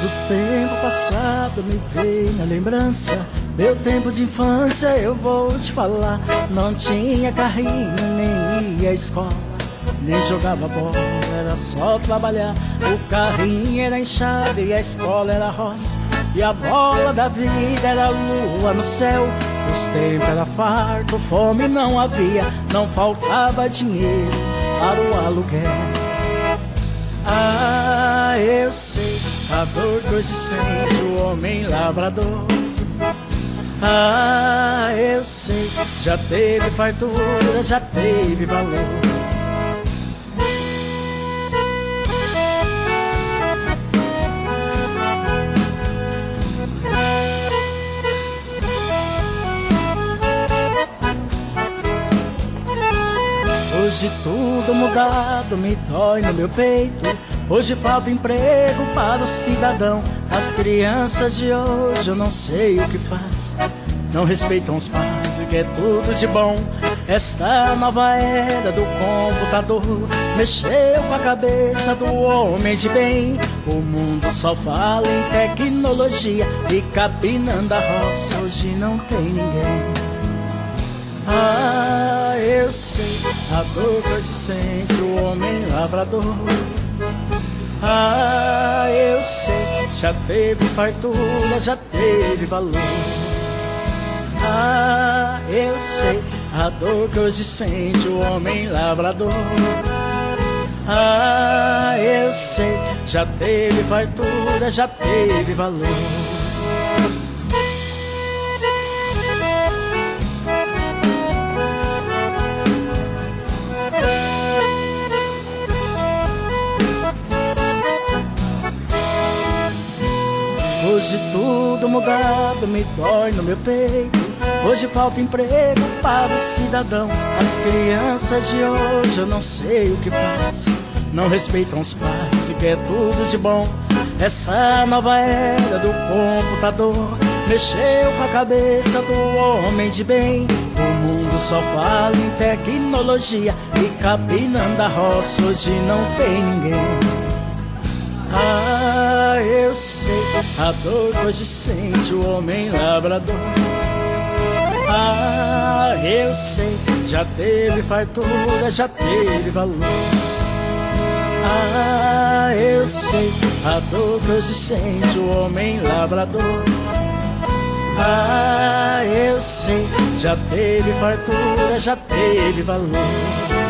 Dos tempos passados me veio na lembrança, meu tempo de infância eu vou te falar. Não tinha carrinho, nem ia à escola, nem jogava bola, era só trabalhar. O carrinho era enxada e a escola era roça, e a bola da vida era a lua no céu. Os tempos era farto, fome não havia, não faltava dinheiro para o aluguel. Ah, eu sei a dor que hoje sente o homem lavrador. Ah, eu sei, já teve fartura, já teve valor. Hoje tudo mudado, me dói no meu peito. Hoje falta emprego para o cidadão. As crianças de hoje eu não sei o que faz, não respeitam os pais e quer tudo de bom. Esta nova era do computador mexeu com a cabeça do homem de bem. O mundo só fala em tecnologia e capinando a roça hoje não tem ninguém. Ah, eu sei a dor que hoje sente o homem lavrador. Ah, eu sei, já teve fartura, já teve valor. Ah, eu sei a dor que hoje sente o homem lavrador. Ah, eu sei, já teve fartura, já teve valor. Hoje tudo mudado, me dói no meu peito. Hoje falta emprego para o cidadão. As crianças de hoje eu não sei o que faz, não respeitam os pais e quer tudo de bom. Essa nova era do computador mexeu com a cabeça do homem de bem. O mundo só fala em tecnologia e capinando a roça hoje não tem ninguém. Ah, eu sei a dor que hoje sente o homem lavrador. Ah, eu sei, já teve fartura, já teve valor. Ah, eu sei a dor que hoje sente o homem lavrador. Ah, eu sei, já teve fartura, já teve valor.